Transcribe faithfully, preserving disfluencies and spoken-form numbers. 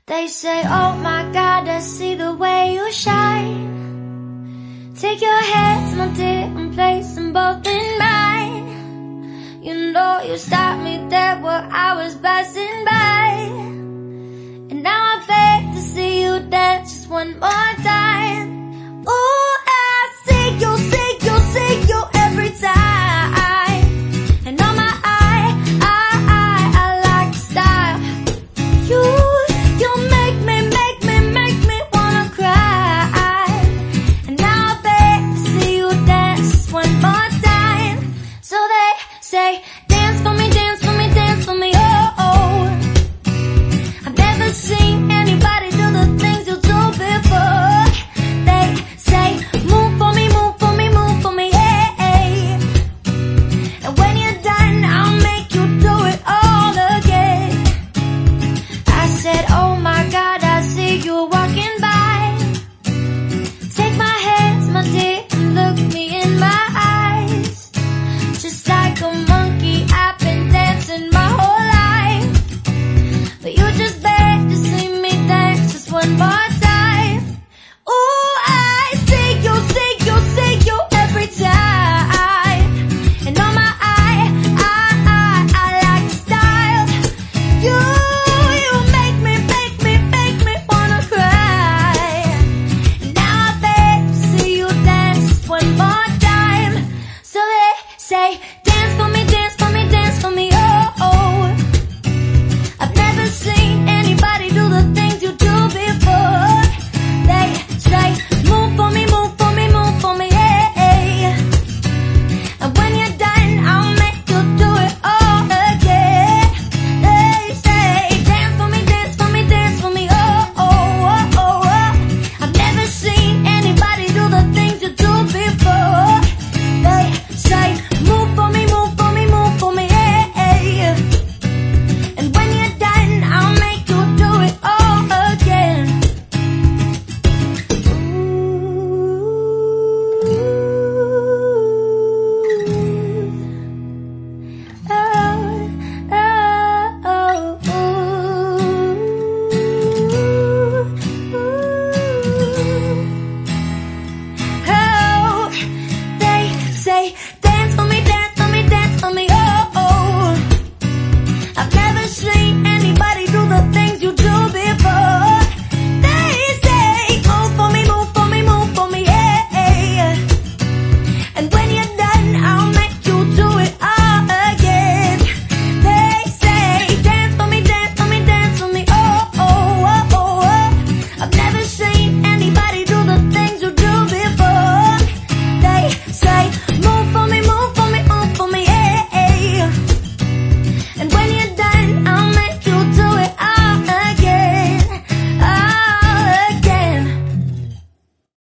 They say, oh my God, I see the way you shine. Take your hands, my dear, and place them both in mine. You know you stopped me there while I was passing by, and now I beg to see you dance just one more time.